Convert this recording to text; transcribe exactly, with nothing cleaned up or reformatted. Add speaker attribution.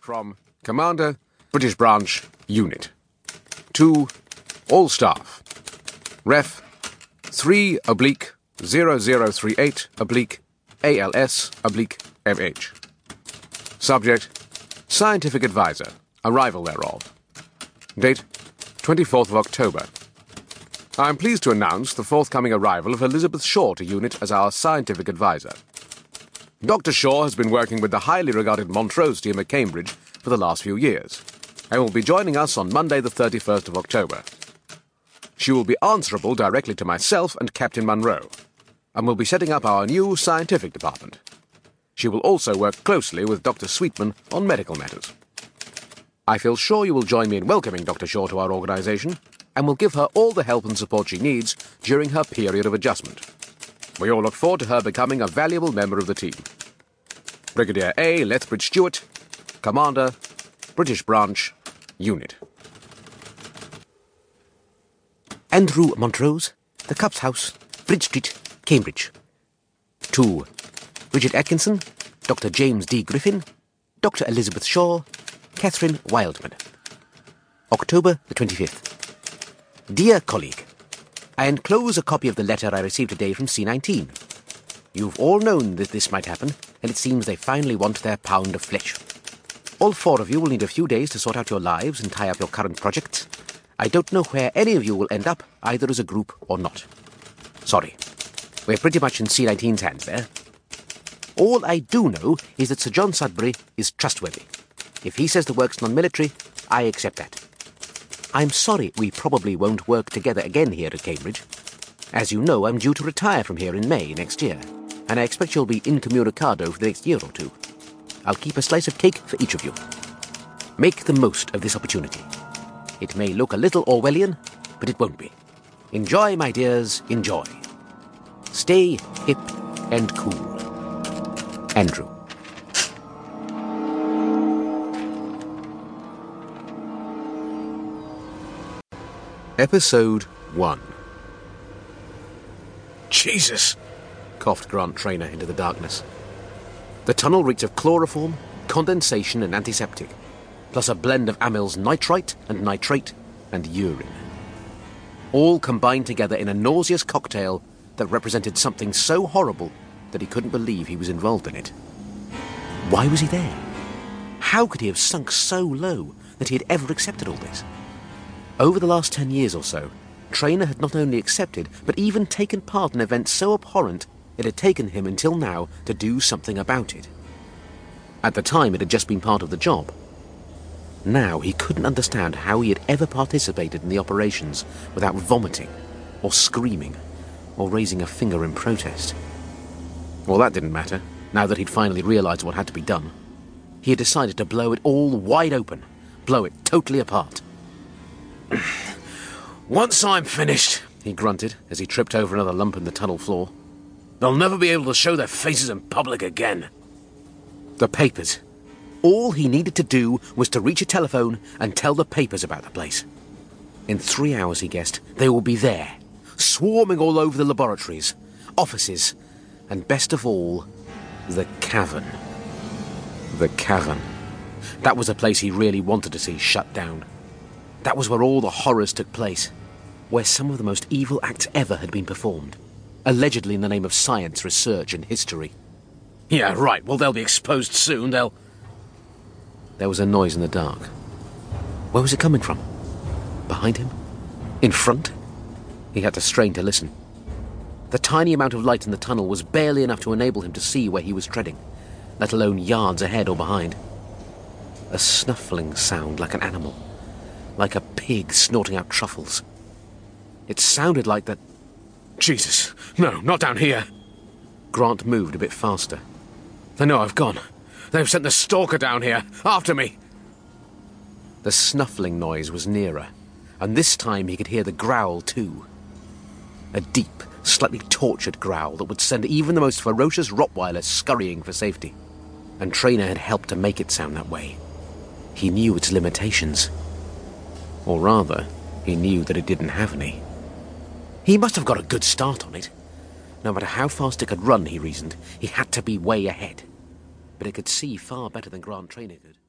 Speaker 1: from Commander, British Branch, Unit. To all staff. Ref three oblique zero zero three eight oblique A L S oblique M H. Subject, Scientific Advisor, arrival thereof. Date, twenty-fourth of October. I am pleased to announce the forthcoming arrival of Elizabeth Shaw to Unit as our Scientific Advisor. Doctor Shaw has been working with the highly regarded Montrose team at Cambridge for the last few years, and will be joining us on Monday the thirty-first of October. She will be answerable directly to myself and Captain Munro, and will be setting up our new scientific department. She will also work closely with Doctor Sweetman on medical matters. I feel sure you will join me in welcoming Doctor Shaw to our organisation, and will give her all the help and support she needs during her period of adjustment. We all look forward to her becoming a valuable member of the team. Brigadier A. Lethbridge Stewart, Commander, British Branch, Unit.
Speaker 2: Andrew Montrose, The Cups House, Bridge Street, Cambridge. To Bridget Atkinson, Doctor James D. Griffin, Doctor Elizabeth Shaw, Catherine Wildman. October the twenty-fifth. Dear colleague, I enclose a copy of the letter I received today from C nineteen. You've all known that this might happen, and it seems they finally want their pound of flesh. All four of you will need a few days to sort out your lives and tie up your current projects. I don't know where any of you will end up, either as a group or not. Sorry. We're pretty much in C nineteen's hands there. All I do know is that Sir John Sudbury is trustworthy. If he says the work's non-military, I accept that. I'm sorry we probably won't work together again here at Cambridge. As you know, I'm due to retire from here in May next year, and I expect you'll be incommunicado for the next year or two. I'll keep a slice of cake for each of you. Make the most of this opportunity. It may look a little Orwellian, but it won't be. Enjoy, my dears, enjoy. Stay hip and cool. Andrew.
Speaker 1: Episode one. Jesus! Coughed Grant Traynor into the darkness. The tunnel reeked of chloroform, condensation and antiseptic, plus a blend of amyls nitrite and nitrate and urine. All combined together in a nauseous cocktail that represented something so horrible that he couldn't believe he was involved in it. Why was he there? How could he have sunk so low that he had ever accepted all this? Over the last ten years or so, Traynor had not only accepted, but even taken part in events so abhorrent it had taken him until now to do something about it. At the time, it had just been part of the job. Now he couldn't understand how he had ever participated in the operations without vomiting, or screaming, or raising a finger in protest. Well, that didn't matter, now that he'd finally realised what had to be done. He had decided to blow it all wide open, blow it totally apart.
Speaker 3: Once I'm finished,
Speaker 1: he grunted as he tripped over another lump in the tunnel floor,
Speaker 3: they'll never be able to show their faces in public again.
Speaker 1: The papers. All he needed to do was to reach a telephone and tell the papers about the place. In three hours, he guessed, they will be there, swarming all over the laboratories, offices, and best of all, the cavern. The cavern. That was a place he really wanted to see shut down. That was where all the horrors took place, where some of the most evil acts ever had been performed, allegedly in the name of science, research, and history.
Speaker 3: Yeah, right. Well, they'll be exposed soon. They'll...
Speaker 1: There was a noise in the dark. Where was it coming from? Behind him? In front? He had to strain to listen. The tiny amount of light in the tunnel was barely enough to enable him to see where he was treading, let alone yards ahead or behind. A snuffling sound like an animal, like a pig snorting out truffles. It sounded like that...
Speaker 3: Jesus, no, not down here.
Speaker 1: Grant moved a bit faster.
Speaker 3: They know I've gone. They've sent the stalker down here, after me.
Speaker 1: The snuffling noise was nearer, and this time he could hear the growl too. A deep, slightly tortured growl that would send even the most ferocious Rottweiler scurrying for safety. And Traynor had helped to make it sound that way. He knew its limitations. Or rather, he knew that it didn't have any. He must have got a good start on it. No matter how fast it could run, he reasoned, he had to be way ahead. But it could see far better than Grant Traynor could.